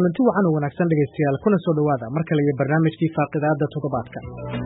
kulanti wacan oo wanaagsan dhegeystayaal kuna soo dhawaada mar kale iyo barnaamijkii faaqidaada toddobaadka.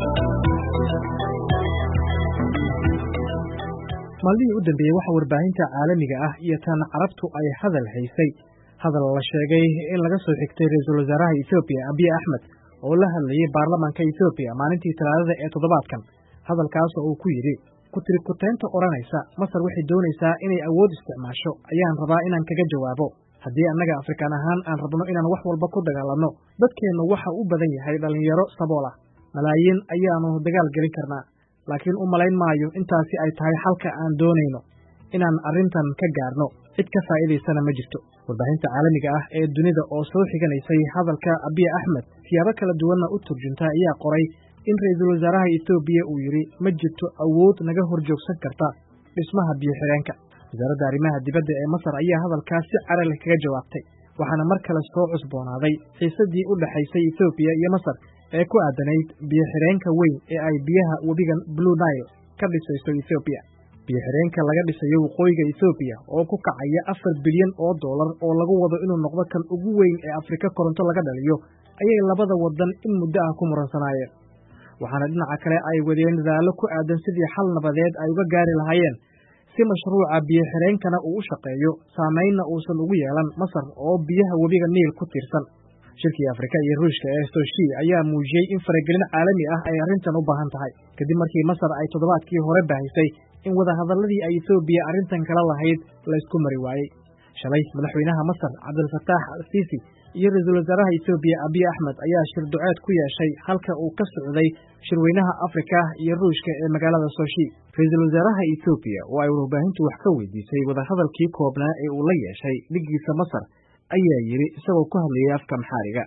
maalmihii u dambeeyey waxa warbaahinta caalamiga ah iyo tan carabtu ay hadal haysay hadal la sheegay in laga soo xigtay ra-iisul wasaaraha Ethiopia Abiy Ahmed oo la hadlayay baarlamaanka Ethiopia maalintii Talaadada ee toddobaadkan. hadalkaas oo uu ku yidhi ku-tirikuteynta oranaysa Masar waxay doonaysaa inay awood isticmaasho ayaan rabaa inaan kaga jawaabo. haddii annaga Afrikaan ahaan aan rabno inaan wax walba ku dagaalanno, dadkeennu waxa u badan yahay dhalinyaro sabool ah. malaayiin ayaanu dagaal gelin karnaa, laakiin u malayn maayo intaasi ay tahay xalka aan doonayno inaan arrintan ka gaarno. cid ka faa'iidaysana ma jirto. warbaahinta caalamiga ah ee dunida oo soo xiganaysay hadalka Abiy Ahmed siyaabo kala duwanna u turjunta ayaa qoray in ra-iisul wasaaraha Ethiopia uu yidhi ma jirto awood naga horjoogsan karta dhismaha biyo-xireenka. wasaaradda arrimaha dibadda ee Masar ayaa hadalkaas si cara leh kaga jawaabtay, waxaana mar kale soo cusboonaaday xiisadii u dhaxaysay Ethiopia iyo Masar ee ku aadanayd biyo-xireenka weyn ee ay biyaha webiga Blue Nile ka dhisayso Ethiopia. biyo-xireenka laga dhisayo waqooyiga Ethiopia oo ku kacaya $4 bilyan oo lagu wado inuu noqdo kan ugu weyn ee Afrika koronto laga dhaliyo ayay labada wadan in muddo ah ku muransanaayeen. waxaana dhinaca kale ay wadeen dadaallo ku aadan sidii xal nabadeed ay uga gaari lahaayeen si mashruuca biyo-xireenkana uu u shaqeeyo, saamaynna uusan ugu yeelan Masar oo biyaha webiga Niil ku tiirsan. shirkii Afrika iyo Ruushka ee Sochi ayaa muujiyey in faragelin caalami ah ay arrintan u baahan tahay, kadib markii Masar ay toddobaadkii hore baahisay in wadahadalladii ay Ethiopia arrintan kala lahayd la isku mari waayey. shalay madaxweynaha Masar Cabdulfataax al-Siisi iyo ra-iisul wasaaraha Ethiopia Abiy Ahmed ayaa shir duceed ku yeeshay halka uu ka socday shirweynaha Afrika iyo Ruushka ee magaalada Sochi. ra-iisul wasaaraha Ethiopia oo ay warbaahintu wax ka weydiisay wadahadalkii koobnaa ee uu la yeeshay dhigiisa Masar ayaa yidhi isagoo ku hadlayay afka Maxaariga.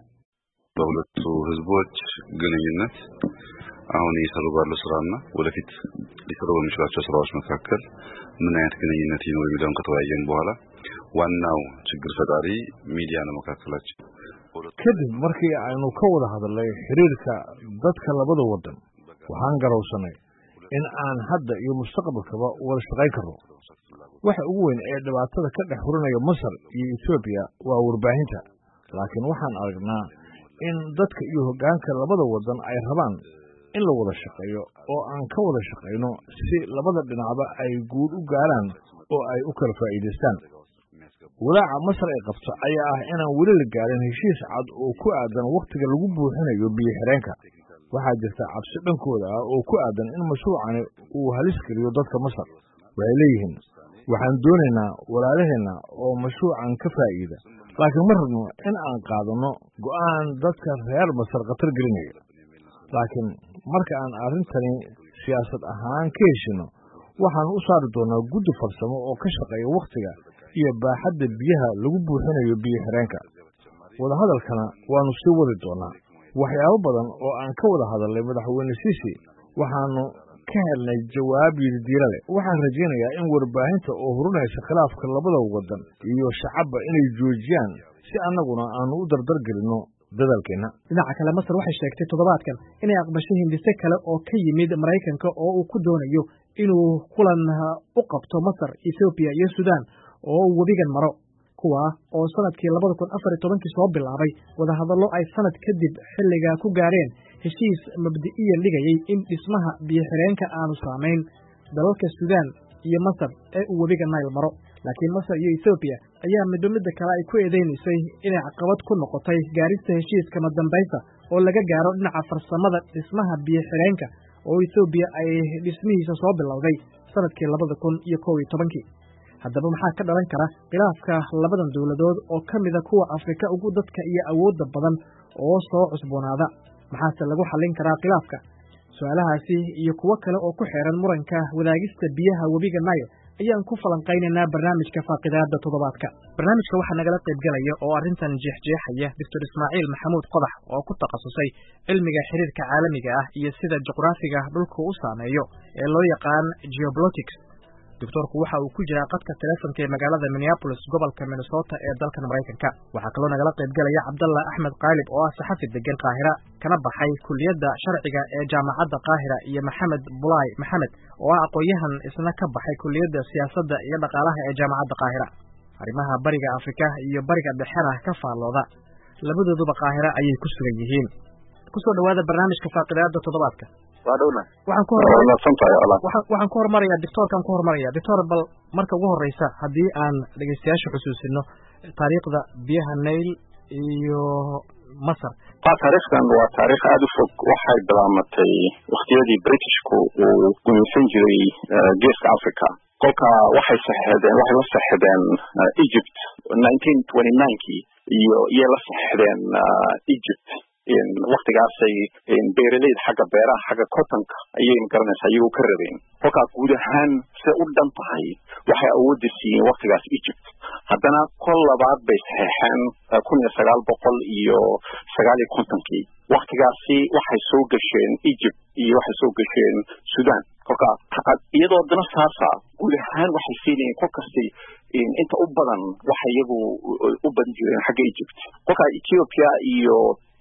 በሁለቱ ህዝቦች ግንኙነት አሁን እየሰሩ ባለው ስራና ወደፊት ሊሰሩ በሚችላቸው ስራዎች መካከል ምን አይነት ግንኙነት ይኖር የሚለውን ከተወያየን በኋላ ዋናው ችግር ፈጣሪ ሚዲያ ነው መካከላችን። kadib markii aynu ka wada hadalnay xiriirka dadka labada wadan, waxaan garowsanay in aan hadda iyo mustaqbalkaba wada shaqayn karno. waxa ugu weyn ee dhibaatada ka dhex hurinaya Masar iyo Ethiopia waa warbaahinta, laakiin waxaan aragnaa in dadka iyo hoggaanka labada wadan ay rabaan in la wada shaqeeyo oo aan ka wada shaqeyno si labada dhinacba ay guud u gaaraan oo ay u kala faa'iidaystaan. walaaca Masar ay qabto ayaa ah inaan weli la gaarin heshiis cad oo ku aadan waqtiga lagu buuxinayo biyo-xireenka. waxaa jirta cabsi dhankooda ah oo ku aadan in mashruucani uu halis geliyo dadka Masar. waxay leeyihiin waxaan doonaynaa walaalaheenna oo mashruucan ka faa'iida, laakiin ma rabno in aan qaadano go'aan dadka reer Masar khatar gelinaya. laakiin marka aan arrintani siyaasad ahaan ka heshino, waxaan u saari doonaa guddi farsamo oo ka shaqeeya wakhtiga iyo baaxadda biyaha lagu buuxinayo biyo-xireenka. wadahadalkana waanu sii wadi doonaa. waxyaabo badan oo aan ka wada hadalnay madaxweyne Siisi waxaanu ka helnay jawaab yididiila leh. waxaan rajaynayaa in warbaahinta oo hurinaysa khilaafka labada wadan iyo shacabba inay joojiyaan si annaguna aanu u dardargelinno dadaalkeenna. dhinaca kale Masar waxay sheegtay toddobaadkan inay aqbashay hindise kale oo ka yimid Maraykanka oo uu ku doonayo inuu kulan u qabto Masar, Ethiopia iyo Sudan oo webigan maro, kuwa oo sanadkii 2014 soo bilaabay wadahadallo ay sanad kadib xilliga ku gaareen heshiis mabdi'iyan dhigayay in dhismaha biyo-xireenka aanu saamayn dalalka Sudan iyo Masar ee uu webiga Nile maro. laakiin Masar iyo Ethiopia ayaa midda kale ay ku eedeynaysay inay caqabad ku noqotay gaarista heshiiska madambaysa oo laga gaaro dhinaca farsamada dhismaha biyo-xireenka oo Ethiopia ay dhismihiisa soo bilowday sanadkii 2011. haddaba maxaa ka dhalan kara khilaafka labadan dowladood oo ka mida kuwa Afrika ugu dadka iyo awoodda badan oo soo cusboonaada? maxaase lagu xallin karaa khilaafka? su'aalahaasi iyo kuwo kale oo ku xeeran muranka wadaagista biyaha webiga Nile ayaan ku falanqaynaynaa barnaamijka faaqidaada toddobaadka. barnaamijka waxaa nagala qaybgalaya oo arrintan jeexjeexaya Dr. Ismaaciil Maxamuud Qodax oo ku takhasusay cilmiga xiriirka caalamiga ah iyo sida juqraafiga dhulku u saameeyo ee loo yaqaan geopolitics. doctorku waxa uu ku jiraa qadka telefonka ee magaalada Minneapolis, gobolka Minnesota ee dalka Mareykanka. waxaa kaloo nagala qaybgalaya Cabdallah Axmed Qaalib oo ah saxafi degan Qaahira kana baxay kulliyadda sharciga ee jaamacadda Qaahira, iyo Maxamed Bulay Maxamed oo ah aqoonyahan isna ka baxay kulliyadda siyaasadda iyo dhaqaalaha ee jaamacadda Qaahira. arrimaha bariga Afrika iyo bariga dhexena ka faallooda. labadooduba Qaahira ayay ku sugan yihiin. Ku soo dhawaada barnaamijka faaqidaada toddobaadka. Waxaan ku hormarayaa doctor bal marka ugu horeysa haddii aan dhageystayaasha xusuusino taariikhda biyaha Nile iyo Masar. taariikhdan waa taariikh aad u fog waxay bilaamatay waqtiyadii Britishku uu gumaysan jiray geeska Africa. kolka waxay la saxeedeen Egypt 1929kii iyo la saxeedeen Egypt in waqtigaasay beeraleyda xagga beeraha xagga cottonka ayay magaranaysaa iyagu ka rabeen. kolka guud ahaan se u dhan tahay waxay awoodda siiyeen waqtigaas Egypt. haddana kol labaad bay saxeexeen 1959kii. waqtigaasi waxay soo gasheen Egypt iyo waxay soo gasheen Sudan. kolka iyadoo dana saasa guud ahaan waxay siinayeen kol kastay inta u badan waxa iyagu u badan jireen xagga Egypt. kolka Ethiopia iyo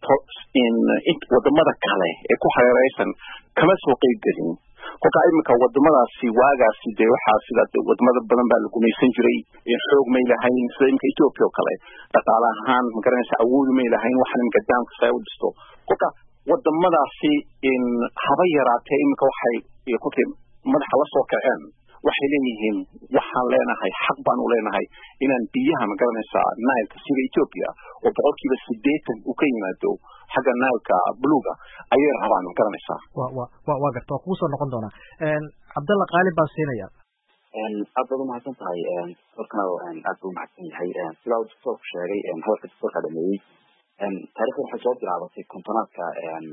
wadamada kale ee ku hareeraysan kama soo qayb gelin. kolka iminka wadamadaasi waagaasi dee waxaa sida wadamada badan baa la gumaysan jiray xoog may lahayn sida iminka Ethiopia oo kale dhaqaale ahaan magaranaysa awood may lahayn waxaan iminka daamka say u dhisto. kolka wadamadaasi haba yaraatee iminka waxay kolkay madaxa la soo kaceen waxay leeyihiin waxaan leenahay xaq baan u leenahay inaan biyaha magaranaysaa Nile-ka sida Ethiopia oo 80% uu ka yimaado xagga Nile-ka buluuga ayay rabaan magaranaysaa. waa gartaa kugu soo noqon doonaa. Cabdalla Qaalib baa siinaya. aad baad umahadsan tahay warkana aad buu umahadsan yahay sida uu doctorku sheegay hadalka doctorka dhameeyey taariikhda waxay soo bilaabatay kontonaadka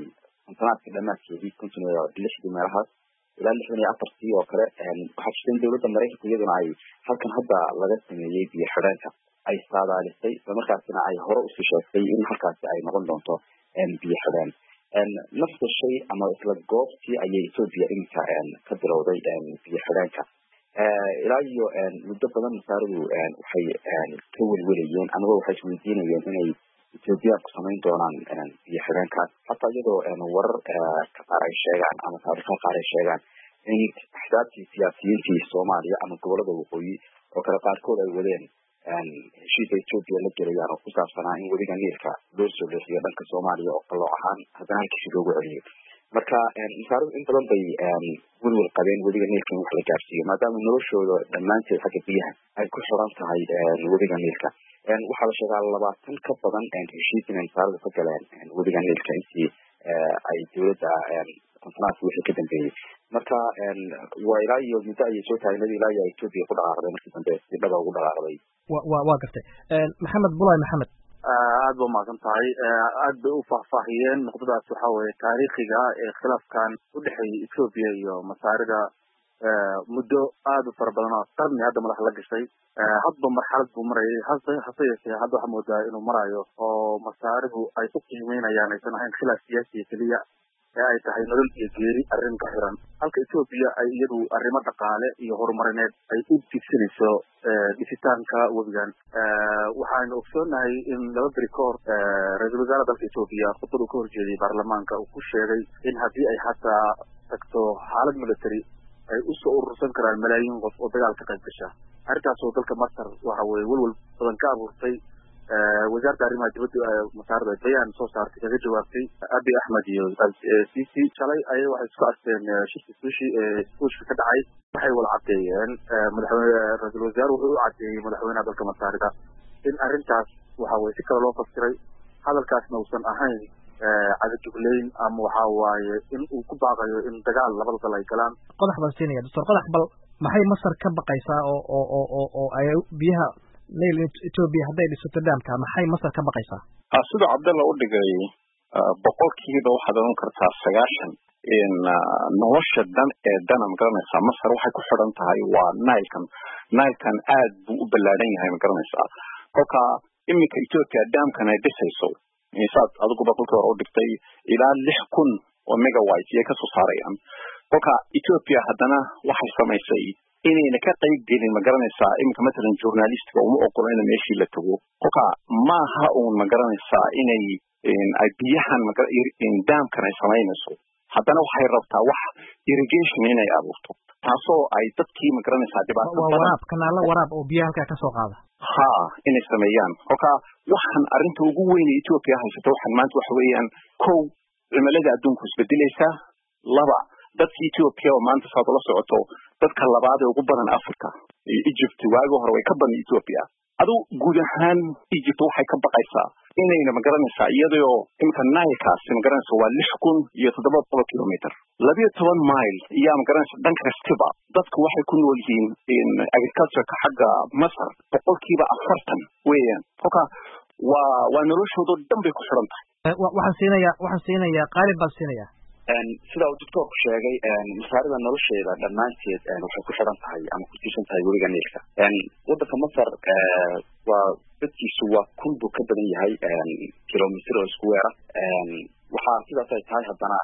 dhammaadkeedii 1960 meelahaas ilaa 64 oo kale. waxaa jirta dowladda Mareykanka iyaduna ay halkan hadda laga sameeyey biyo xidheenka ay saadaalisay islamarkaasina ay hore usii sheegtay in halkaasi ay noqon doonto biyo xidheen. nafta shay ama isla goobtii ayay Ethiopia iminka ka bilowday biyo xidheenka. ilaa iyo muddo badan masaaridu waxay ka welwelayeen amaba waxay isweydiinayeen inay Ethiopia ku samayn doonaan biyo xidheenkaas hataa iyadoo warar ka qaar ay sheegaan ama taariikha qaar ay sheegaan in axsaabtii siyaasiyiintii Soomaaliya ama gobolada waqooyi oo kale qaarkood ay wadeen heshiiska Ethiopia la gelayaan oo ku saabsanaa in wadiga Niilka loo soo leexiyo dhanka Soomaaliya oo qalooc ahaan haddana halkiisi loogu celiyo. marka masaaridu in badan bay welwel qabeen wadiga Niilka in wax la gaarsiiyo maadaama noloshooda dhammaanteed xagga biyaha ay ku xiran tahay wadiga Niilka. waxaa la sheegaa 20 ka badan heshiis inay masaaridu ka galeen wadiga Niilka intii ay dowladda konfanaas wixii ka dambeeyey. marka waa ilaa iyo muddo ayay soo taagnayd ilaa iyo Ethiopia ku dhaqaaqday markii dambe si dhaba ugu dhaqaaqday. waa gartay. Maxamed Bulay Maxamed aad baa umahadsan tahay. aad bay u faahfaahiyeen nuqdadaas waxaa weeye taariikhiga ee khilaafkan u dhexeeyay Ethiopia iyo masaarida muddo aad u fara badan oo qarni hadda madax la gashay. hadba marxalad buu marayay hase yeeshee hadda waxaa moodaa inuu marayo oo masaaridu ay u qiimeynayaan aysan ahayn khilaaf siyaasi keliya ee ay tahay nolol iyo geeri arrin ka xiran halka Ethiopia ay iyadu arrimo dhaqaale iyo horumarineed ay u tigsanayso dhisitaanka webigan. waxaanu ogsoonahay in laba beri ka hor ra-iisul wasaare dalka Ethiopia khudbad uu ka horjeeday baarlamaanka uu ku sheegay in haddii ay hataa tagto xaalad military ay u soo urursan karaan malaayiin qof oo dagaal ka qayb gasha. arrintaasoo dalka Masar waxa weeye welwel badan ka abuurtay. wasaaradda arrimaha dibadda masaarida bayaan soo saartay kaga jawaabtay Abiy Ahmed iyo Sisi shalay ayay waxay isku arkeen shirki suushi ka dhacay. waxay wada cadeeyeen ra-iisul wasaare wuxuu u cadeeyey madaxweynaha dalka masaarida in arrintaas waxa weye si kale loo fasiray hadalkaasna uusan ahayn cadajugleyn ama waxa waaye in uu ku baaqayo in dagaal labada dal ay galaan. qodax baan siinaya doctor qodax bal maxay Masar ka baqaysaa oo ay biyaha Nile Ethiopia hadday dhisato daamka maxay Masar ka baqaysaa? sida Cabdalla u dhigay boqolkiiba waxaad oran kartaa 90 nolosha dana magaranaysaa Masar waxay ku xidhan tahay waa Nile-kan aad buu u ballaaran yahay magaranaysaa. kolka iminka Ethiopia daamkan ay dhisayso isaad adiguba kolkii hore u dhigtay ilaa 6,000 oo megawatt ayay ka soo saarayaan. kolka Ethiopia haddana waxay samaysay inayna ka qayb gelin magaranaysaa iminka matalan journalistka uma ogola in meeshii la tago. kolka maaha uun magaranaysaa inay ay biyahan daamkan ay samaynayso haddana waxay rabtaa wax irrigation inay abuurto taasoo ay dadkii ma garanaysaa dhibaato waraab kanaala waraab oo biyaha halkaa kasoo qaada inay sameeyaan kolka waxaan arrinta ugu weyn ee Ethiopia haysato waxaan maanta waxa weeyaan kow cimilada adduunku isbedelaysa laba dadka Ethiopia oo maanta saad la socoto dadka labaad ee ugu badan Afrika Egypt waagi hore way ka badan Ethiopia aduu guud ahaan Egypt waxay ka baqaysaa inayna ma garanaysaa iyadoo imka Nile-kaas ma garanaysaa waa 6,700 kilometer 12 mile iyo ma garanaysaa dhanka kastiba dadku waxay ku nool yihiin in agriculture-ka xagga Masar 40% weeyaan kolka waa noloshooda dhan bay ku xiran tahay waxaan siinayaa qaalib baan siinayaa sida uu doctorku sheegay masaarida nolosheeda dhammaanteed waxay ku xiran tahay ama ku tiirsan tahay webiga Niilka wadanka Masar waa dadkiisu waa kun buu ka badan yahay kilomitir oo isku weera waxaa sidaas ay tahay haddana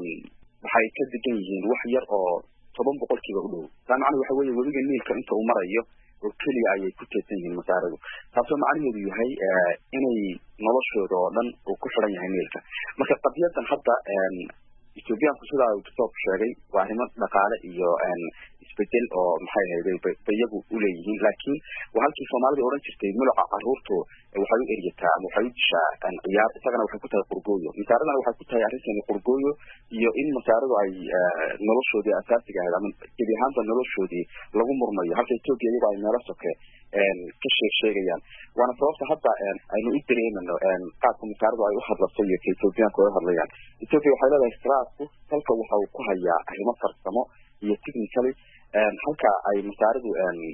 waxay ka degan yihiin wax yar oo 7% u dhow taa macnaheedu waxa weeye webiga Niilka inta uu marayo oo kaliya ayay ku tiirsan yihiin masaaridu taasoo macnaheedu yahay inay noloshooda oo dhan uu ku xiran yahay Niilka marka qadiyadan hadda Ethiopiaanku sida uu doctorku sheegay waa arrimo dhaqaale iyo isbedel oo maxay ahayd bayagu u leeyihiin laakiin waa halkii Soomaalidu oran jirtay muluca caruurtu waxay u eriyataa ama waxay u dishaa ciyaar isagana waxay ku tahay qurgooyo masaaradana waxay ku tahay arrintan qurgooyo iyo in masaaradu ay noloshoodii asaasiga ahayd ama gebi ahaanba noloshoodii lagu murmayo halka Ethiopia iyagu ay meelo soke ka sheegayaan waana sababta hadda aynu u dareemayno qaabka masaaradu ay u hadlaso iyo Ethiopiaanku ay u hadlayaan Ethiopia waxay leedahay istiraatku halka waxa uu ku hayaa arrimo farsamo iyo technically halka ay masaaridu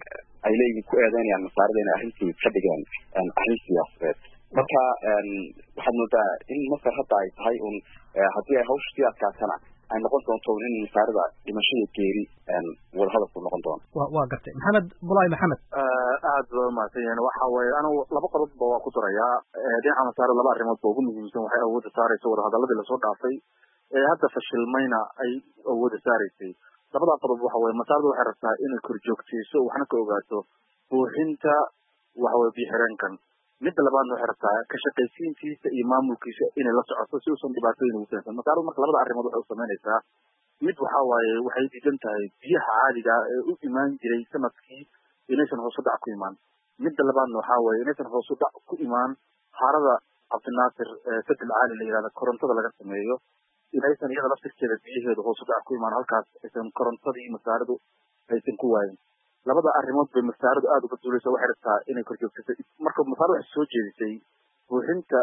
ay leeyihiin ku eedeynayaan masaarida inay arrintii ka dhigeen arrin siyaasadeed marka waxaad moodaa in Masar hadda ay tahay haddii ay hawsha sii adkaatana ay noqon doonto in masaarida dhimashada geeri wada hadalku noqon doono waa gartay maxamed Bulay maxamed aad baa mahadsan waxa weeye anigu laba qodob baa ku darayaa dhinaca masaarida laba arrimood oo ugu muhiimsan waxay awoodda saarayso wada hadaladii la soo dhaafay hadda fashilmayna ay awoodda saaraysay labada qodob waxa weeye masaarida waxay rabtaa inay korjoogtayso waxna ka ogaato buuxinta waxa weeye biixireenkan midda labaadna waxay rabtaa ka shaqaysiintiisa iyo maamulkiisa inay la socoto si uusan dhibaatooyin ugu keensan masaarida marka labada arrimood waxay u samaynaysaa mid waxa waaye waxay diidan tahay biyaha caadiga ee u imaan jiray sanadkii inaysan hoos u dhac ku imaan midda labaadna waxa waaye inaysan hoos u dhac ku imaan harada Cabdinaasir sadel caali la yiraahdo korontada laga sameeyo inaysan iyada laftirkeeda biyaheedu hoos u dhac ku imaan halkaas aysan korontadii masaaridu aysan ku waayin labada arrimood bay masaaridu aad uga duulayso waxay rabtaa inay korjoogsato marka masaaridu waxay soo jeedisay buuxinta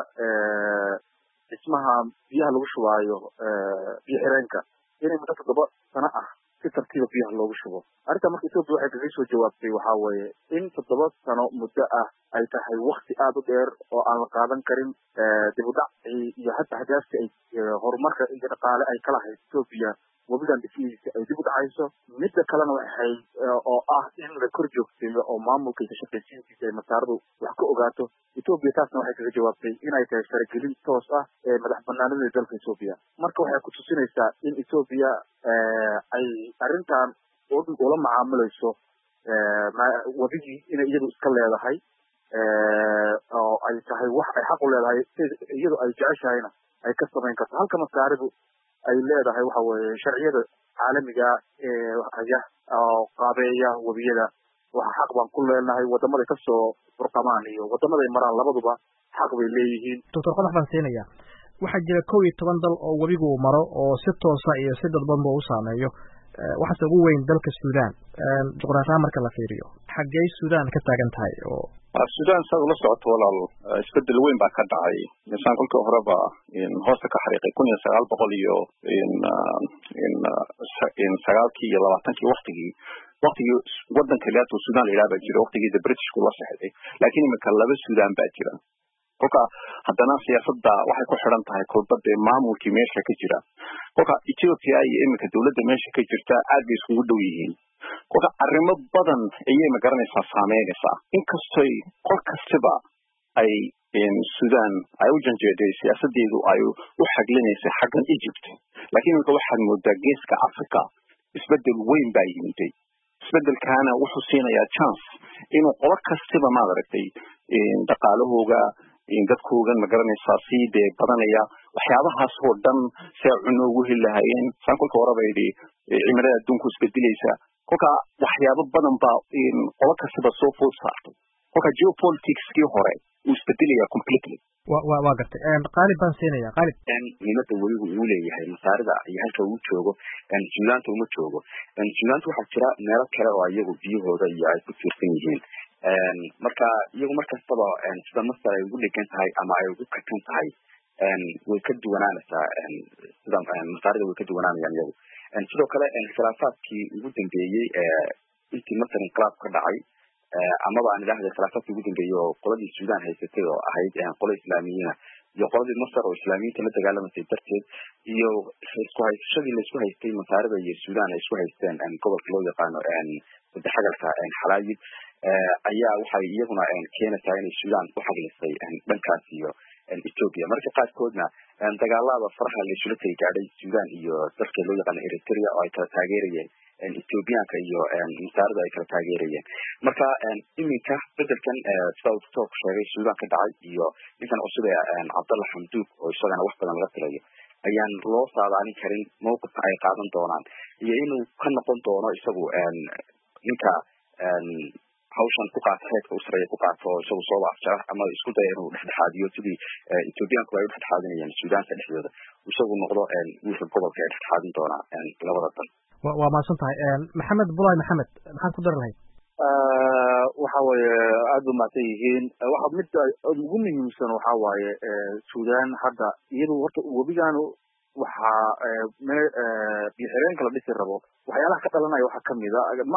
dhismaha biyaha lagu shubaayo biyo xireenka inay muddo 7 sano ah si tartiib biyaha loogu shubo arrinta marka Ethiopia waxay kaga soo jawaabtay waxa weeye in 7 sano muddo ah ay tahay waqti aad u dheer oo aan la qaadan karin dib u dhac iyo hatta hadaafta ay horumarka iyo dhaqaale ay kala hayso Ethiopia wabigan dhismihiisa ay dib u dhacayso midda kalena waxay oo ah in la kor joogteeyo oo maamulka iyo shaqaysiintiisa ay masaaradu wax ka ogaato Ethiopia taasna waxay kaga jawaabtay inay tahay faragelin toos ah ee madax bannaanida dalka Ethiopia marka waxay ku tusinaysaa in Ethiopia ay arrintan ula macaamilayso wabigii inay iyadu iska leedahay oo ay tahay wax ay xaq u leedahay iyadu ay jeceshahayna ay ka samayn karto halka masaaridu ay leedahay waxa weeye sharciyada caalamiga ee haya oo qaabeeya wabiyada waxa xaq baan ku leenahay wadamada ka soo burqamaan iyo wadamada ay maraan labaduba xaq bay leeyihiin Dr. Qodax baan siinaya waxa jira 12 dal oo wabigu maro oo si toos ah iyo si dadban u saameeyo waxa ugu weyn dalka Suudaan juqraafiga marka la fiiriyo xaggee Suudaan ka taagan tahay oo Suudaan sida la socoto walaal isbedel weyn baa ka dhacay insaan kulka horeba in hoosta ka xariiqay 1900 iyo in 20 waqtigii wadanka leeyahay Suudaan ilaa jira waqtigii British ku la saxday laakiin imika laba Suudaan baa jira kolka haddana siyaasadda waxay ku xiran tahay kolbada maamulkii meesha ka jira kolka Ethiopia iyo imika dawladda meesha ka jirta aad bay isugu dhow yihiin kolka arrimo badan ayay ma garanaysaa saameynaysaa inkastoo qol kastaba ay Suudaan ay u janjeeday siyaasadeedu ay u xaglinaysa xaggan Egypt laakiin imika waxaad moodaa geeska Afrika isbedel weyn baa yimid isbedelkaana wuxuu siinayaa chance inuu qolo kastaba ma aragtay dhaqaalahooga in dadkoogan ma garanaysaa sidee badanaya waxyaabahaas oo dhan si ay cuno ugu heli lahaayeen saan kolka horeba yidhi cimilada adduunku isbedelaysa kolka waxyaabo badan baa qola kastaba soo food saartay kolka geopoliticskii hore uu isbedelaya completely waa gartay qaalib baan siinaya qaalib muhiimada weligu uu leeyahay masaarida iyo halka uu joogo Suudaanta uma joogo Suudaanta waxaa jira meelo kale oo iyagu biyahooda iyo ay ku tiirsan yihiin marka iyagu markastaba sida Masar ay ugu dhegan tahay ama ay ugu kakan tahay way ka duwanaanaysaa sida masaarida way ka duwanaanayaan iyagu sidoo kale khilaafaadkii ugu dambeeyey intii Masar inqilaab ka dhacay amaba aan ilaahay khilaafaadkii ugu dambeeyey oo qoladii Suudaan haysatay oo ahayd qolo islaamiyiina iyo qoladii Masar oo islaamiyiinta la dagaalamasay darteed iyo isku haysashadii la isku haystay masaarida iyo Suudaan ay isku haysteen gobolka loo yaqaano saddexagalka xalaayib ayaa waxay iyaguna keenaysaa inay Suudaan u xaglisay dhankaas iyo Ethiopia marka qaarkoodna dagaalada faraha la isula gaadhay Suudaan iyo dalka loo yaqaan Eritrea oo ay kala taageerayeen Ethiopianka iyo masaarida ay kala taageerayeen marka iminka bedelkan sida uu talk sheegay Suudaan ka dhacay iyo ninkan cusub Abdullah Hamdouk oo isagana wax badan laga filayo ayaan loo saadaalin karin mowqifka ay qaadan doonaan iyo inuu ka noqon doono isagu ninka hawshan ku qaata heedka u sareeya ku qaato isagu soo laafjara ama isku daya inuu dhexdhexaadiyo sidii Ethiopianku ay u dhexdhexaadinayeen Suudaanta dhexdooda isagu noqdo wiilka gobolka ay dhexdhexaadin doona labada dal waa maasan tahay maxamed bulay maxamed maxaan ku dar lahayd waxa weeye aad u maatay yihiin waxa mid ugu muhiimsan waxa waaye Suudaan hadda iyadoo horta webigan waxa bixireen kala dhisi rabo waxyaalaha ka dhalanaya waxa kamid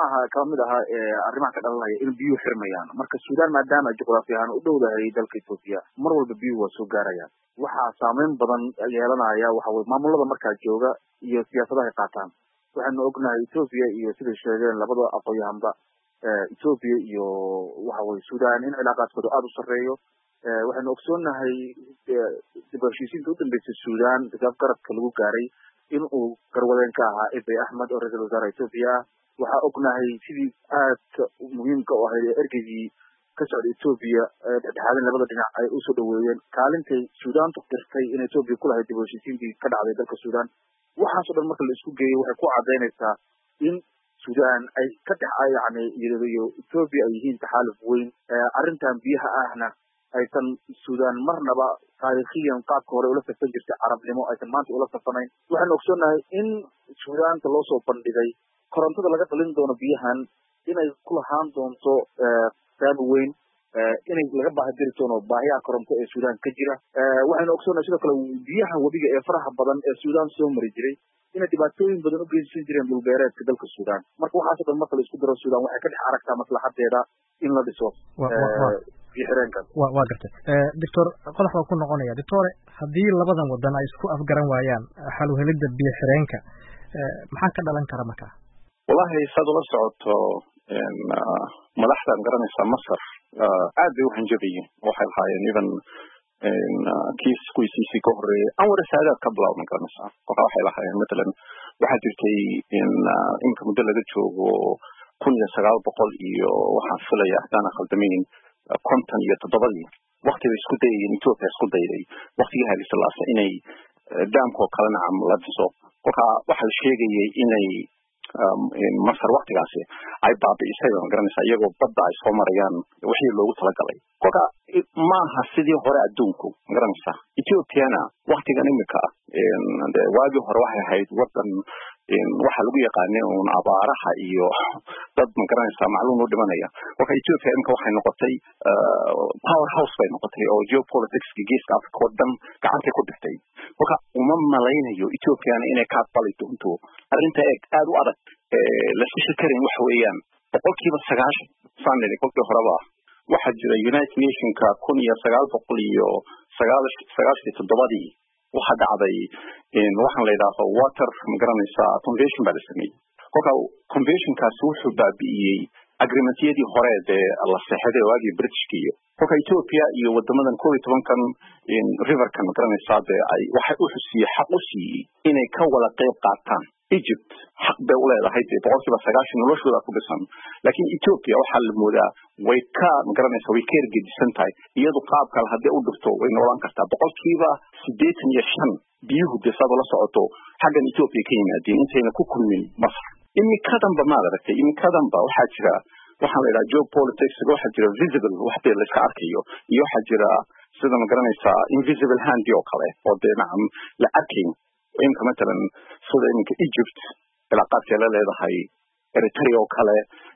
ah arrimaha ka dhalanaya in biyo xirmayaan marka Suudaan maadaama juqraafi ahaan u dhowdahay dalka Ethiopia mar walba biyo waa soo gaarayaan waxa saameyn badan yeelanaya waxa weeye maamulada markaa jooga iyo siyaasadaha qaataan waxaanu ognahay Ethiopia iyo sida sheegeen labada aqoonyahanba Ethiopia iyo waxa weeye Suudaan in cilaaqaadkooda aad u sareeyo waxaanu ogsoonahay dib u heshiisiinta u dambeysay Suudaan dagaal qarabka lagu gaaray in uu garwadeen ka ahaa Abiy Ahmed oo ra'iisul wasaare Ethiopia waxa ognahay sidii aad muhiimka u ahayd ergeygii ka socday Ethiopia dhexdhexaadin labada dhinac ay u soo dhaweeyeen kaalintay Suudaan tuqtirtay in Ethiopia ku lahayd dib u heshiisiintii ka dhacday dalka Suudaan waxaas oo dhan marka la isku geeyay waxay ku cadeynaysaa in Suudaan ay ka dhaxay iyo Ethiopia ay yihiin taxaaluf weyn arrintan biyaha ahna aysan Suudaan marnaba taariikhiyan qaabka hore ula safan jirtay carabnimo aysan maanta ula safanayn waxaan ogsoonahay in Suudaanta loo soo bandhigay korontada laga dhalin doono biyahan inay ku lahaan doonto saami weyn inay laga baahi diri doono baahiyaha koronto ee Suudaan ka jira waxaan ogsoonahay sidoo kale biyaha webiga ee faraha badan ee Suudaan soo mari jiray inay dhibaatooyin badan u geysan jireen dhulbeereedka dalka Suudaan marka waxaas oo dhan marka la isku daro Suudaan waxay ka dhex aragtaa maslaxadeeda in la dhiso waa gartay doctor qodox baa ku noqonaya doctore haddii labadan wadan ay isku afgaran waayaan xal u helidda biyo xireenka maxaa ka dhalan kara markaa wallahi saad ula socoto madaxdan garanaysa Masar aad bay u hanjabayeen waxay lahaayeen even kiis kuisiisii ka horeeyay anwar saadaad ka bilowdan garanaysaa kolka waxay lahaayeen matalan waxaa jirtay in imika muddo laga joogo 1900 iyo waxaan filaya haddaan khaldamayn 57 waqtiga isku dayeen Ethiopia isku dayday waqtiga Haile Selassie inay daamko kalena la dhiso kolka waxay sheegayeen inay Masar waqtigaasi ay baabi'isay garanaysaa iyagoo badda ay soo marayaan wixii loogu talagalay kolka maaha sidii hore adduunku garanaysaa Ethiopiana waqtigan imika waagii hore waxay ahayd wadan waxa lagu yaqaanay abaaraha iyo dad magaranaysaa macluun u dhimanaya kolka Ethiopia imika waxay noqotay power house bay noqotay oo geopolitics geeska Afrika wadan gacanta ku dhigtay kolka uma malaynayo Ethiopiana inay ka aqbali doonto arrinta aad u adag la isku karin wax weeyaan 90% sanadii kolkii horeba waxa jira United Nations-ka 1997 waxa dhacday in waxaan la yiraahdo water magaranaysaa convention baa la sameeyay kolka convention kaas wuxuu baabi'iyay agreementyadii hore ee la saxeexay waagii Britishka iyo kolka Ethiopia iyo wadamadan 12kan riverkan garanaysaa ay waxay u xusiyay xaq u siiyay inay ka wada qayb qaataan Egypt xaq bay u leedahay 90% noloshooda ku dhisan laakiin Ethiopia waxa la moodaa way ka garanaysaa way ka ergedisan tahay iyadu qaabka hadii u dhigto way noolaan kartaa 85% biyuhu desado la socoto xaggan Ethiopia ka yimaadeen intayna ku kulmin Masar imikadanba maaragtay imikadanba waxa jira waxaan leeyahay geopolitics waxa jira visible waxa la iska arkayo iyo waxa jira sida ma garanaysaa invisible hand oo kale oo deemaan la arkayn in kama talan sida iminka Egypt cilaaqaadka la leedahay Eritrea oo kale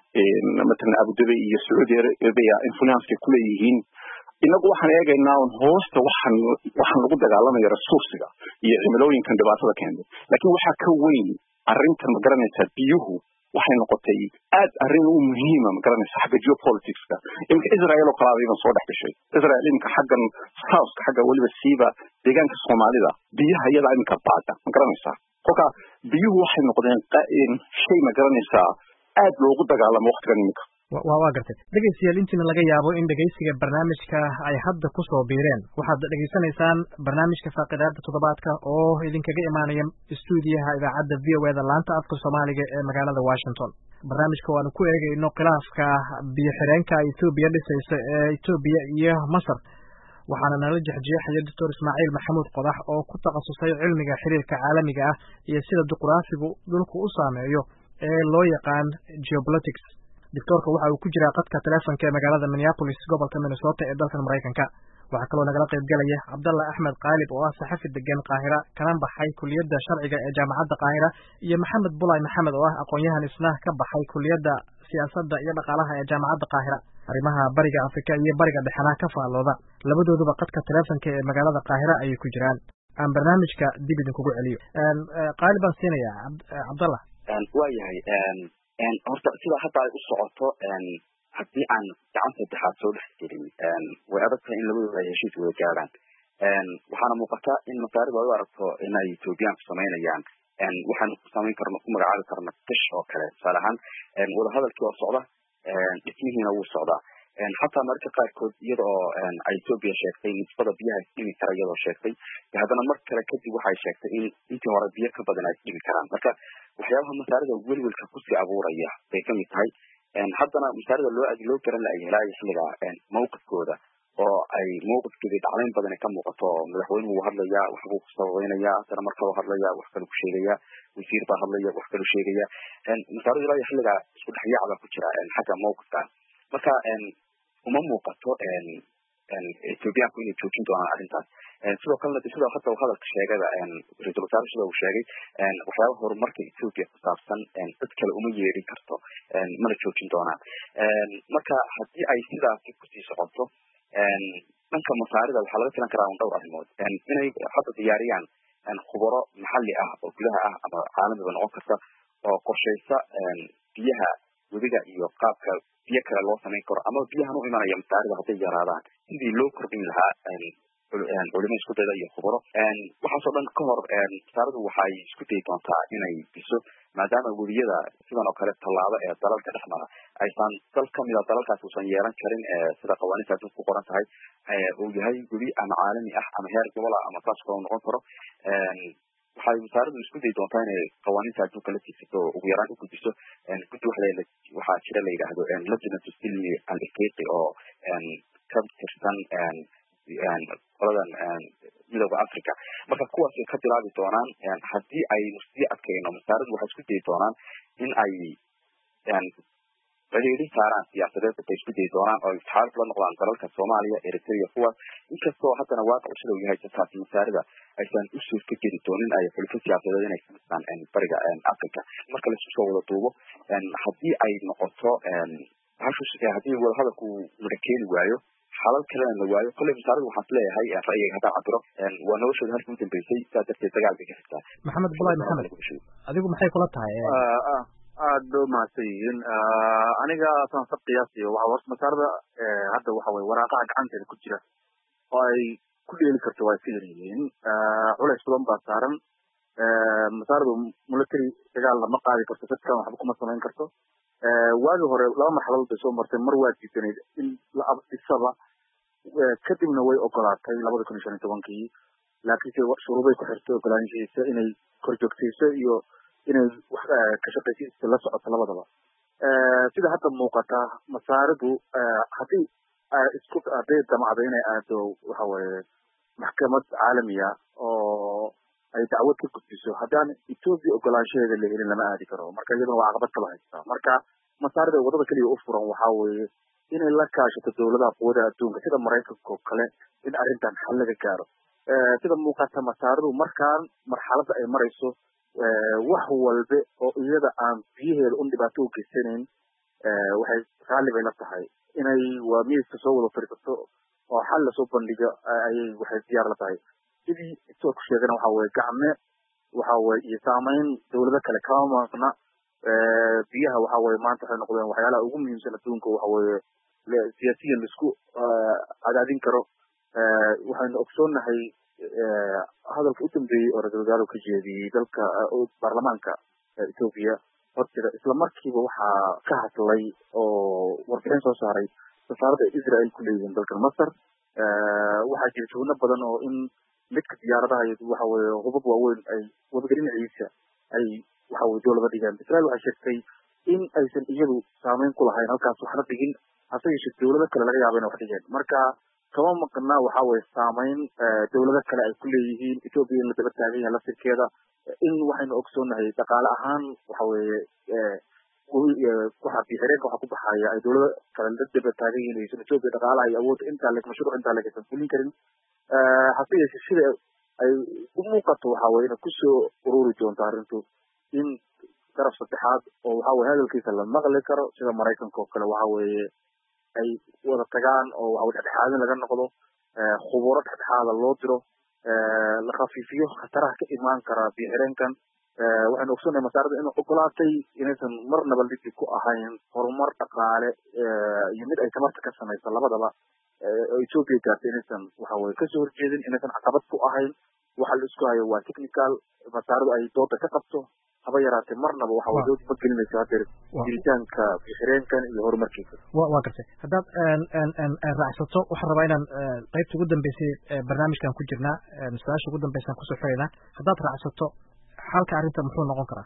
مثلا أبو دبي السعودية Arabia influence ku leeyihiin inagu waxaan eegaynaa hoosta waxaan lagu dagaalamaya resourciga iyo cimilooyinkan dhibaatada keenay laakiin waxa ka weyn arintan ma garanaysaa biyuhu waxay noqotay aad arin muhiim ah ma garanaysaa xagga geopolitics-ka in Israel oo kala soo dhaxgashay Israel in xaggan south xagga waliba siiba deegaanka Soomaalida biyaha iyada imka baada ma garanaysaa kolka biyuhu waxay noqdeen shay ma garanaysaa aad loogu dagaalamo waqtigan imika waa gartay dhageysiyaal intiina laga yaabo in dhageysiga barnaamijka ay hadda ku soo biireen waxaad dhageysanaysaan barnaamijka faaqidaada toddobaadka oo idinkaga imaanaya stuudiyaha idaacadda VOA da laanta afka Soomaaliga ee magaalada Washington barnaamijka waanu ku eegayno khilaafka biyo xireenka Ethiopia dhisaysa ee Ethiopia iyo Masar waxaana nala jeexjeexaya Dr. Ismaaciil Maxamuud Qodax oo ku takhasusay cilmiga xiriirka caalamiga ah iyo sida juqraafigu dhulku u saameeyo ee loo yaqaan geopolitics doctorka waxa uu ku jiraa qadka telefoonka ee magaalada Minneapolis gobolka Minnesota ee dalka Mareykanka waxa kale oo nagala qayb galaya Abdallah Ahmed Qaalib oo ah saxafi degan Qaahira kana baxay kulliyadda sharciga ee jaamacadda Qaahira iyo Maxamed Bulay Maxamed oo ah aqoon-yahan isna ka baxay kulliyadda siyaasadda iyo dhaqaalaha ee jaamacadda Qaahira arrimaha bariga Afrika iyo bariga dhexana ka faalooda labadooduba qadka telefoonka ee magaalada Qaahira ayay ku jiraan aan barnaamijka dib idin kugu celiyo Qaalib aan siinaya Abdallah waayahay horta sida hadda ay u socoto haddii aan gacan saddexaad soo dhex gelin way adag tahay in labadooda ay heshiis wada gaaraan waxaana muuqata in masaaridu ay u aragto inay Ethiopian samaynayaan waxaan ku samayn karno ku magacaabi karna tish oo kale tusaale ahaan wadahadalkii oo socda dhismihiina wuu socdaa xataa marka qaarkood iyadoo ay Ethiopia sheegtay nisbada biyaha dhimi kara iyadoo sheegtay haddana mar kale kadib waxay sheegtay in intii hore biyo ka badan ay dhimi karaan marka waxyaabaha masaarida welwelka kusii abuuraya bay ka mid tahay haddana masaarida loo garan laayay ilaa xilliga mowqifkooda oo ay mowqifkeedii dhacdayn badan ka muuqato madaxweynuhu uu hadlaya waxbuu ku sababeynaya haddana marka uu hadlaya wax kale ku sheegaya wasiir baa hadlaya wax kale sheegaya masaarida ilaa xilliga isku dhexyaacda ku jira xagga mowqifka marka uma muuqato Ethiopiaanku inay joojin doonaan arrintaas sidoo kalena sidoo hadda uu hadalka sheegada ra-iisul wasaare sida uu sheegay waxyaabaha horumarka Ethiopia ku saabsan dad kale uma yeerin karto mana joojin doonaan marka haddii ay sidaasi kusii socoto dhanka masaarida waxaa laga filan karaa dhowr arrimood inay hadda diyaariyaan khubaro maxalli ah oo gudaha ah ama caalamiba noqon karta oo qorshaysa biyaha webiga iyo qaabka biyo kale loo samayn karo ama biyahan u imanaya masaarida hadday yaraadaan sidii loo kordhin lahaa culimo isku dayda iyo khubaro waxaasoo dhan ka hor masaaridu waxay isku dayi doontaa inay biso maadaama webiyada sidan oo kale tallaabo ee dalalka dhex mara aysan dal kamida dalalkaas uusan yeelan karin sida qawaaniinta adduunka ku qoran tahay uu yahay webi ama caalami ah ama heer gobol ah ama saas kale noqon karo waxay masaaridu isku dayi doontaa inay qawaaniinta adduunka la tiigsato ugu yaraan u gudbiso guddi waxaa jira la yidhaahdo lajnatu silmi al-ifriqi oo ka tirsan qoladan midowda Africa marka kuwaas ka bilaabi doonaan haddii ay sii adkayno masaaridu waxay isku dayi doonaan in ay xiriirin saaraan siyaasadeed bay isku dayi doonaan oo taxaaluf la noqdaan dalalka Soomaaliya Eritrea kuwaas inkastoo haddana waaqic sida uu yahay taasi masaarida aysan u suurta geli doonin ay xulufo siyaasadeed inay sameystaan bariga Africa marka la isku soo wada duubo haddii ay noqoto haddii wadahadalku wada keeni waayo xalal kalena la waayo kolley masaaridu waxaan leeyahay ra'yiga haddaan cabiro waa noloshooda halkii u dambeysay sidaa darteed dagaal bay ka xigtaa Maxamed Bulay Maxamed adigu maxay kula tahay aad bay umahadsan yihiin aniga saan sab qiyaasiyo waxa horta masaarida hadda waxa weye waraaqaha gacanteeda ku jira oo ay ku dheeli karto waa iska yar yihiin culays badan baa saaran masaaridu military dagaal lama qaadi karto dadkan waxba kuma samayn karto waagi hore laba marxaladood bay soo martay mar waa diidaneyd in la abdisaba kadibna way ogolaatay 2015 laakiinse shuruuday ku xirtay ogolaanshihiisa inay korjoogtayso iyo inay wax ka shaqaysiisa la socoto labadaba sida hadda muuqata masaaridu haddii isku damacdo inay aado waxa weeye maxkamad caalamiya oo ay dacwad ka gudbiso haddaan Ethiopia ogolaanshaheeda la helin lama aadi karo marka iyaduna waa caqabad kala haysta marka masaarida wadada kaliya u furan waxa weeye inay la kaashato dawladaha quwada adduunka sida Mareykanka oo kale in arrintan xal laga gaaro sida muuqata masaaridu markaan marxaladda ay marayso wax walba oo iyada aan biyaheeda un dhibaato u geysanayn waxay raalli bay la tahay inay waa miiska soo wada fadhiisato oo xal la soo bandhigo ayay waxay diyaar la tahay sidii intuu ku sheegana waxa weeye gacme waxa weeye iyo saameyn dawlado kale kama maqna biyaha waxa weeye maanta waxay noqdeen waxyaalaha ugu muhiimsan adduunka waxa weeye siyaasiyan isku cadaadin karo waxaynu ogsoonahay hadalka u dambeeyey oo ra-iisul wasaaruhu ka jeediyey dalka baarlamaanka Ethiopia hortida isla markiiba waxaa ka hadlay oo warbixin soo saaray safaaradda Israel ku leeyihiin dalka Masar waxaa jira tuhno badan oo in midka diyaaradaha waxa weeye hubab waaweyn ay wadada dhinaciisa ay waxa weeye dawladda dhigaan Israel waxay sheegtay in aysan iyadu saameyn ku lahayn halkaas waxna dhigin hase yeeshee dawlado kale laga yaabo inay wax dhigeen marka kama maqna waxa weeye saameyn dawlado kale ay ku leeyihiin Ethiopia in la daba taagan yahay laftirkeeda in waxaynu ogsoonahay dhaqaale ahaan waxa weeye waxa bixireedka waxa ku baxaya ay dawlado kale la daba taagan yihiin Ethiopia dhaqaalaha iyo awoodda inta leeg mashruuc inta leeg aysan fulin karin hase yeeshee sida ay u muuqato waxa weeye inay kusoo ururi doonto arrintu in garab saddexaad oo waxa weeye hadalkiisa la maqli karo sida Mareykanka oo kale waxa weeye ay wada tagaan oo waxa dhexdhexaadin laga noqdo khuburo dhexdhexaada loo diro la khafiifiyo khataraha ka imaan kara biixireenkan waxaynu ogsoonahay masaarada inay ogolaatay inaysan marnaba liddi ku ahayn horumar dhaqaale iyo mid ay tamarta ka samayso labadaba oo Ethiopia gaartay inaysan waxa weeye kasoo horjeedin inaysan caqabad ku ahayn waxa la isku hayo waa technical masaaradu ay dooda ka qabto haba yaraatee marnaba waxa weeye dood ma gelinayso hadeer jiritaanka biixireenkan iyo horumarkiisa waa gartay haddaad raacsato waxaan rabaa inaan qaybta ugu dambeysay barnaamijkan ku jirnaa su-aasha ugu dambeysaan kusoo xiraynaa haddaad raacsato halka arrinta muxuu noqon karaa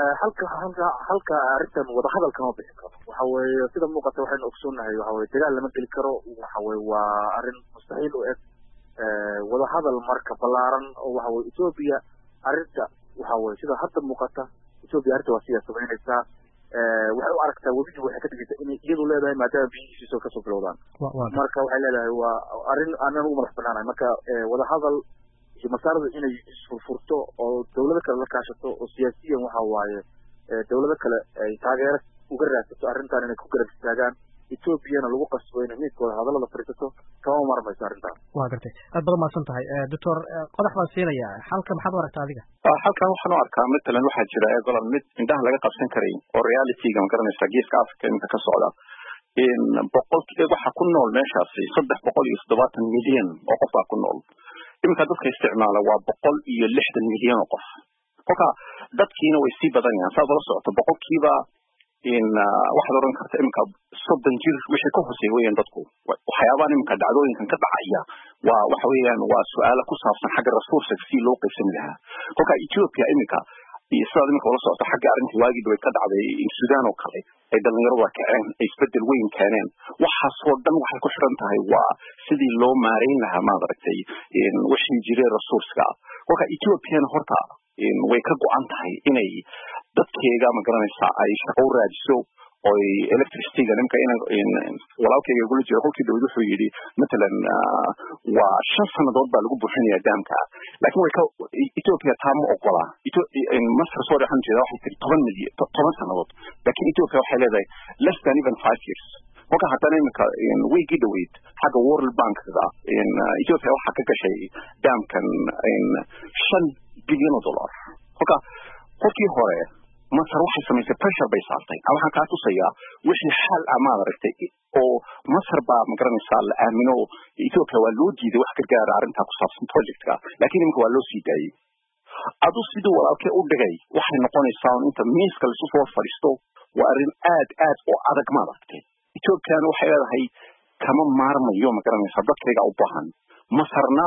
halka arrintan wadahadal kama bixi karo waxa weeye sida muuqata waxaynu ogsoonahay waxa weeye dagaal lama geli karo waxa weeye waa arrin mustaxiil u eg wadahadal marka ballaaran oo waxa weeye Ethiopia arrinta waxa weeye sida hadda muuqata Ethiopia arrinta waa siyaasadeynaysaa waxay u aragtaa webigi waxay ka dhigaysaa inay iyadu leedahay maadaama biyihiisa kasoo bilowdaan marka waxay leedahay waa arrin aanan ugu madax banaanahay marka wadahadal iyo masaarada inay isfurfurto oo dawlado kale la kaashato oo siyaasiyan waxa waaye dawlado kale ay taageero uga raadsato arrintan inay ku garab istaagaan Ethiopiana lagu qasbo inay midkooda hadallada fariisato kama marmayso arrintan waa gartay aad baad mahadsan tahay doctor qodax baan siinaya halka maxaad u aragtaa adiga halkan waxaan u arkaa matalan waxaa jira gobol mid indhaha laga qabsan karay oo reality-ga ma garanaysa geeska Afrika iminka ka socda in boqolkiiba waxa ku nool meeshaasi 370 milyan oo qof baa ku nool iminka dadka isticmaala waa 160 milyan oo qof kolka dadkiina way sii badanayaan saad la socoto boqolkiiba in waxaad oran karta iminka 30 jir wixii ka hooseeya weeyaan dadku waxyaabahan iminka dhacdooyinkan ka dhacaya waa waxa weeyaan waa su'aalo ku saabsan xagga resources si loo qaybsan lahaa kolka Ethiopia iminka sidaad iminka la socoto xagga arrintii waagii way ka dhacday in Sudan oo kale ay dhalinyarada kaceen ay isbedel weyn keeneen waxaasoo dhan waxay ku xiran tahay waa sidii loo maareyn lahaa maad aragtay in wixii jiray resourceka kolka Ethiopiana horta way ka go'an tahay inay dadkeega ma garanaysaa ay shaqo raadiso oo electricity-ga nimka walaalkayga gula jira qolkii dawladdu wuxuu yidhi matalan waa 5 sanadood baa lagu buuxinayaa daamka laakiin way ka Ethiopia taamo ogola Masar soo dhaxan jeeda waxay tiri 10 sanadood laakiin Ethiopia waxay leedahay less than even 5 years kolka haddana imika weygii dhaweyd xagga World Bank-ga Ethiopia waxaa ka gashay daamkan $5 bilyan kolka qolkii hore Masar waxay samaysay pressure bay saartay waxaan ka tusayaa wixii xal ama aragtay oo Masar baa ma garanaysaa la aamino Ethiopia waa loo diiday wax ka gaar arrinta ku saabsan project-ka laakiin imika waa loo sii daayay adu sidoo walaalkay u dhigay waxay noqonaysaa inta miiska la soo fadhiisto waa arrin aad oo adag ma aragtay Ethiopia waxay leedahay kama maarmayo ma garanaysaa dadkayga u baahan masarna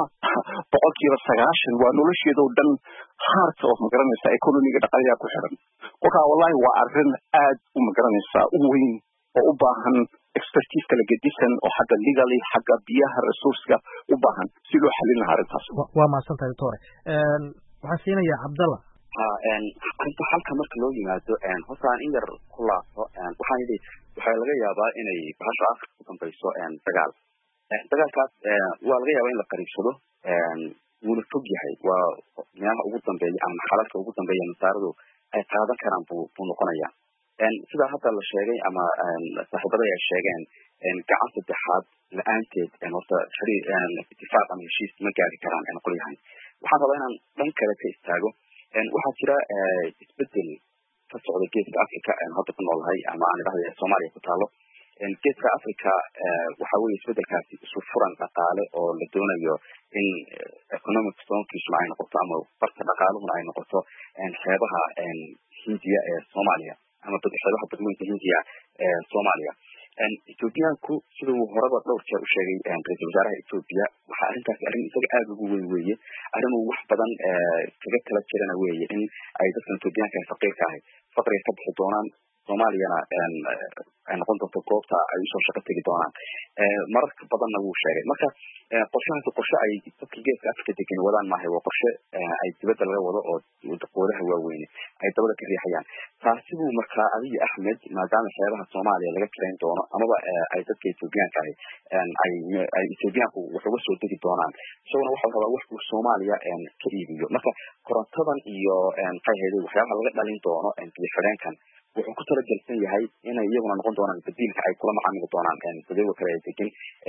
90% waa nolosheedoo dhan heart of ma garanaysaa economiga dhaqaalaha ku xiran kolkaa wallahi waa arrin aad u ma garanaysaa u weyn oo u baahan expertise kala gedisan oo xagga legally xagga biyaha resourcega u baahan si loo xalin lahaa arrintaas. waa mahadsantahay doctor. waxaan siinayaa cabdalla. arrinta halka marka loo yimaado horta aan in yar ku laafo waxaan yidhi waxaa laga yaabaa inay bahasha afrika ku dambayso dagaal. dagaalkaas waa laga yaabaa in la qariibsado wuuna fog yahay waa meelaha ugu dambeeya ama xalalka ugu dambeeya nasaaradu ay qaadan karaan buu noqonaya. sida hadda la sheegay ama saaxiibada ay sheegeen gacan saddexaad la-aanteed horta itifaaq ama heshiis ma gaari karaan qolyahan. waxaan rabaa inaan dhan kale ka istaago. waxaa jira isbedel ka socda geeska africa hadda ku noolahay ama aan idhahda soomaaliya ku taalo. geeska africa waxa weeye isbedelkaasi isu furan dhaqaale oo la doonayo in economic zonkiisuna ay noqoto ama barta dhaqaaluhuna ay noqoto xeebaha hindiya ee soomaaliya ama xeebaha badweynta hindiya ee soomaaliya. ethoobiyaanku sida uu horeba dhowr jeer u sheegay ra-iisul wasaaraha ethoobia waxaa arrintaasi arrin isaga aada ugu weyn weeye arrin uu wax badan kaga tala jirana weeye in ay dadkan ethoobiyaanka ee faqiirka ahay faqriga ka bixi doonaan soomaaliyana ay noqon doonto goobta ay usoo shaqo tegi doonaan mararka badanna wuu sheegay. marka qorshahaasi qorshe ay dadka geeska africa degan wadaan maahay waa qorshe ay dibadda laga wado oo daqoodaha waaweyne ay dabada ka riixayaan. taasi buu markaa abiy axmed maadaama xeebaha soomaaliya laga jirayn doono amaba ay dadka ethoobiyaanka ahay ay ethoobiyaanku wax uga soo degi doonaan isaguna waxau rabaa wax uu soomaaliya ka iibiyo. marka korontadan iyo qayheeda waxyaabaha laga dhalin doono biyo xidheenkan wuxuu ku talagelsan yahay inay iyaguna noqon doonaan badiilka ay kula macaamili doonaan dadweyga kale ee degan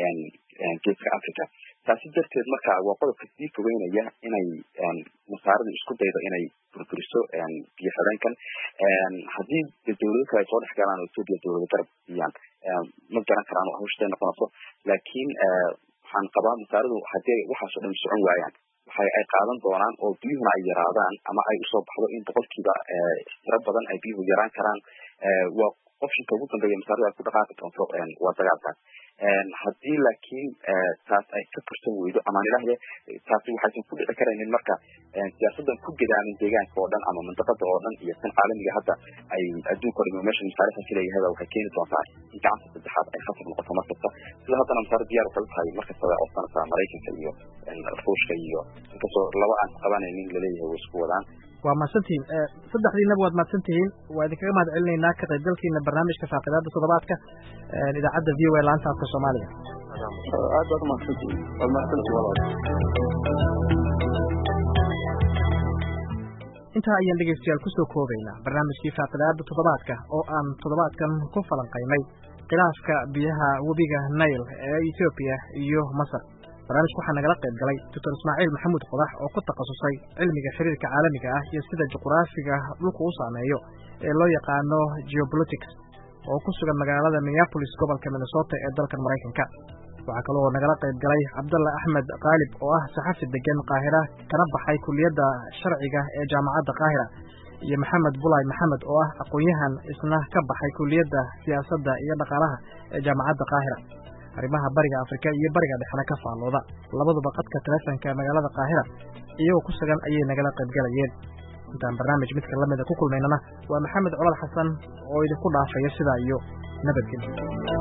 geeska africa. taasi darteed marka waa qodobka sii fogeynaya inay nasaaradu isku daydo inay burburiso biyo xidheenkan. haddii dawlado kale ay soo dhex galaan oo ethoobia dawlado garab siiyaan ma garan karaan hawshaday noqonayso laakiin waxaan qabaa nasaaradu haddii waxaasoo dhan socon waayaan waxay ay qaadan doonaan oo biyuhuna ay yaraadaan ama ay usoo baxdo in boqolkiiba tiro badan ay biyuhu yaraan karaan. waa optionka ugu dambeeya nasaaradu ay ku dhaqaaqi doonto waa dagaalkaas. haddii laakiin taas ay ka fursan weydo amaan idhahde taasi waxaysan ku dhici karaynin marka siyaasadan ku gadaamin deegaanka oo dhan ama mintaqada oo dhan iyo tan caalamiga hadda ay adduunka o dhan meesha masaarixda kaleeyahada waxay keeni doontaa in gacanta saddexaad ay khatar noqoto markasta. sida haddana masaaro diyaar waxay u tahay markasta way codsanaysaa maraykanka iyo ruushka iyo inkastoo laba aan qabanaynin laleeyahay way isku wadaan. waa mahadsantihiin saddexdiinaba waad mahadsantihiin waa idinkaga mahad celinaynaa ka qaybgalkiina barnaamijka faaqidaada toddobaadka idaacadda v o a laanta afka soomaaliga. aad baad umahadsantihiin. waad mahadsantihiin walaal. intaa ayaan dhegeystayaal kusoo koobaynaa barnaamijkii faaqidaada toddobaadka oo aan toddobaadkan ku falanqaynay khilaafka biyaha webiga Nile ee Ethiopia iyo Masar. barnaamijku waxaa nagala qayb galay Dr. Ismaaciil Maxamuud Qodax oo ku takhasusay cilmiga xiriirka caalamiga ah iyo sida juqraafiga dhulku u saameeyo ee loo yaqaano geopolitics oo ku sugan magaalada Minneapolis gobolka Minnesota ee dalka Mareykanka. waxaa kaloo nagala qayb galay Cabdalla Axmed Qaalib oo ah saxafi degan Qaahira kana baxay kulliyadda sharciga ee jaamacadda Qaahira iyo Maxamed Bulay Maxamed oo ah aqoon-yahan isna ka baxay kulliyadda siyaasadda iyo dhaqaalaha ee jaamacadda Qaahira. arrimaha bariga Afrika iyo bariga dhexna ka faalooda labaduba qadka taleefanka magaalada Qaahira iyagoo ku sugan ayay nagala qayb galayeen. intaan barnaamij midka lamida ku kulmaynana waa Maxamed Colal Xasan oo idinku dhaafaya sidaa iyo nabadgelyo.